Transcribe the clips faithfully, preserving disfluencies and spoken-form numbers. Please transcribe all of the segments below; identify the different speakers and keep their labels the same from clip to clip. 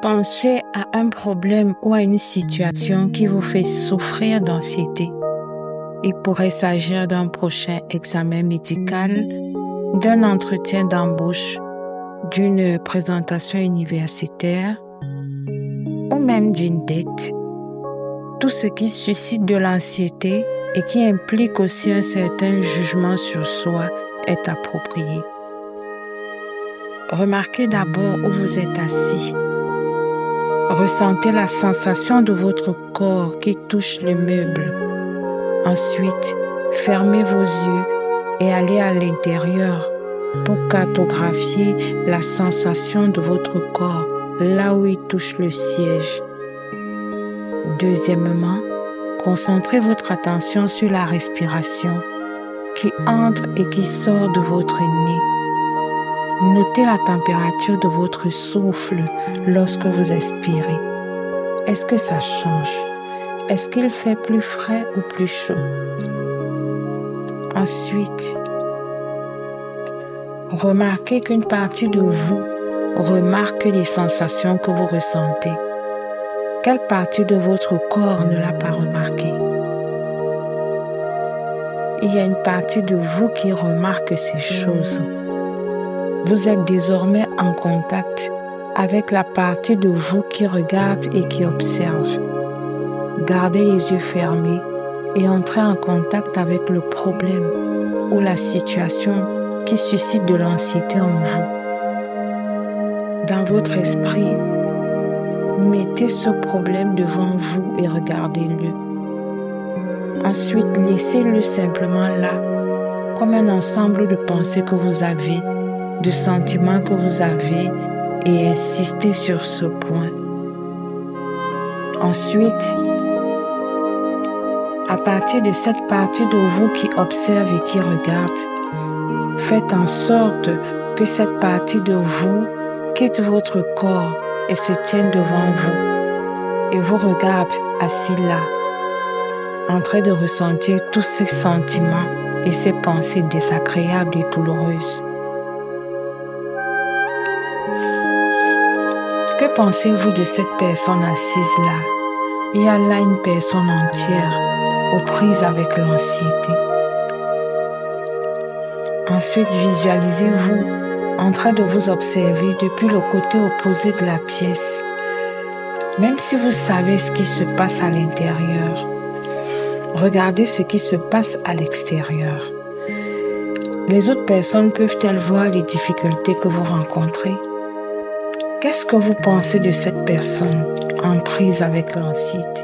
Speaker 1: Pensez à un problème ou à une situation qui vous fait souffrir d'anxiété. Il pourrait s'agir d'un prochain examen médical, d'un entretien d'embauche, d'une présentation universitaire ou même d'une dette. Tout ce qui suscite de l'anxiété et qui implique aussi un certain jugement sur soi est approprié. Remarquez d'abord où vous êtes assis. Ressentez la sensation de votre corps qui touche le meuble. Ensuite, fermez vos yeux et allez à l'intérieur pour cartographier la sensation de votre corps là où il touche le siège. Deuxièmement, concentrez votre attention sur la respiration qui entre et qui sort de votre nez. Notez la température de votre souffle lorsque vous expirez. Est-ce que ça change? Est-ce qu'il fait plus frais ou plus chaud? Ensuite, remarquez qu'une partie de vous remarque les sensations que vous ressentez. Quelle partie de votre corps ne l'a pas remarqué? Il y a une partie de vous qui remarque ces choses. Vous êtes désormais en contact avec la partie de vous qui regarde et qui observe. Gardez les yeux fermés et entrez en contact avec le problème ou la situation qui suscite de l'anxiété en vous. Dans votre esprit, mettez ce problème devant vous et regardez-le. Ensuite, laissez-le simplement là, comme un ensemble de pensées que vous avez, de sentiments que vous avez, et insistez sur ce point. Ensuite, à partir de cette partie de vous qui observe et qui regarde, faites en sorte que cette partie de vous quitte votre corps et se tienne devant vous et vous regarde assis là, en train de ressentir tous ces sentiments et ces pensées désagréables et douloureuses. Que pensez-vous de cette personne assise là? Il y a là une personne entière aux prises avec l'anxiété. Ensuite, visualisez-vous en train de vous observer depuis le côté opposé de la pièce. Même si vous savez ce qui se passe à l'intérieur, regardez ce qui se passe à l'extérieur. Les autres personnes peuvent-elles voir les difficultés que vous rencontrez? Qu'est-ce que vous pensez de cette personne en prise avec l'anxiété?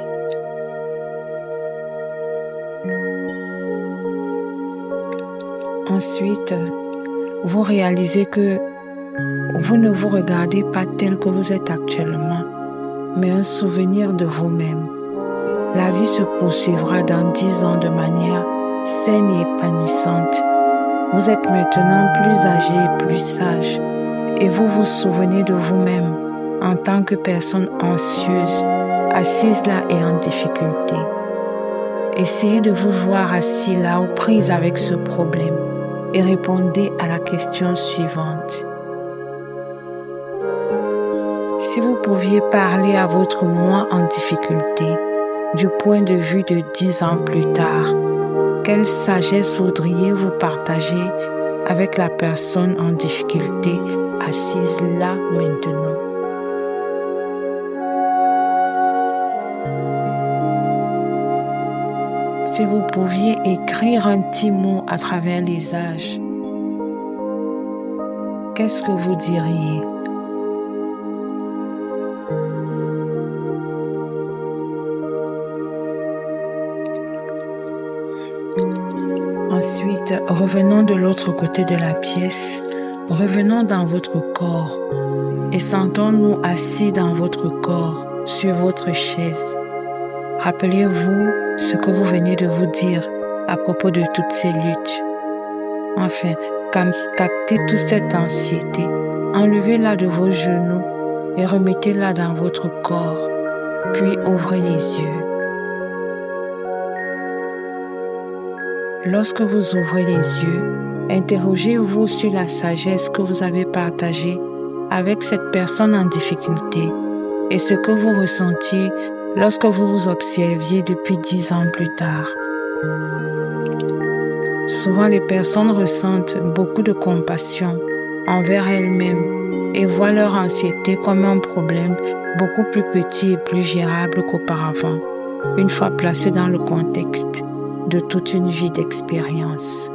Speaker 1: Ensuite, vous réalisez que vous ne vous regardez pas tel que vous êtes actuellement, mais un souvenir de vous-même. La vie se poursuivra dans dix ans de manière saine et épanouissante. Vous êtes maintenant plus âgé et plus sage, et vous vous souvenez de vous-même en tant que personne anxieuse, assise là et en difficulté. Essayez de vous voir assis là aux prises avec ce problème et répondez à la question suivante. Si vous pouviez parler à votre moi en difficulté du point de vue de dix ans plus tard, quelle sagesse voudriez-vous partager avec la personne en difficulté assise là maintenant? Si vous pouviez écrire un petit mot à travers les âges, qu'est-ce que vous diriez? Ensuite, revenons de l'autre côté de la pièce, revenons dans votre corps et sentons-nous assis dans votre corps, sur votre chaise. Rappelez-vous ce que vous venez de vous dire à propos de toutes ces luttes. Enfin, captez toute cette anxiété, enlevez-la de vos genoux et remettez-la dans votre corps, puis ouvrez les yeux. Lorsque vous ouvrez les yeux, interrogez-vous sur la sagesse que vous avez partagée avec cette personne en difficulté et ce que vous ressentiez lorsque vous vous observiez depuis dix ans plus tard. Souvent, les personnes ressentent beaucoup de compassion envers elles-mêmes et voient leur anxiété comme un problème beaucoup plus petit et plus gérable qu'auparavant, une fois placé dans le contexte de toute une vie d'expérience.